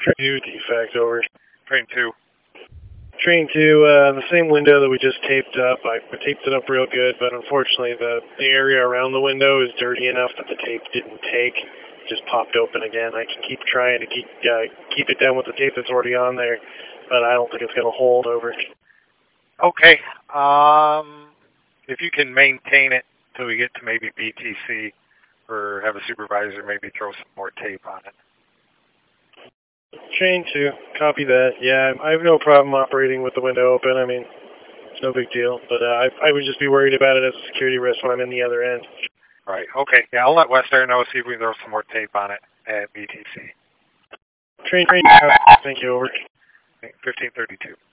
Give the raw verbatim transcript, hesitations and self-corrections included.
Train two defect, over. Train two. Train two, uh, the same window that we just taped up. I taped it up real good, but unfortunately the, the area around the window is dirty enough that the tape didn't take. It just popped open again. I can keep trying to keep uh, keep it down with the tape that's already on there, but I don't think it's going to hold, over. Okay. Um, if you can maintain it till we get to maybe B T C, or have a supervisor maybe throw some more tape on it. Train two, copy that. Yeah, I have no problem operating with the window open. I mean, it's no big deal, but uh, I, I would just be worried about it as a security risk when I'm in the other end. Right, okay. Yeah, I'll let Westair know, see if we can throw some more tape on it at B T C. Train, train, thank you, over. fifteen thirty-two.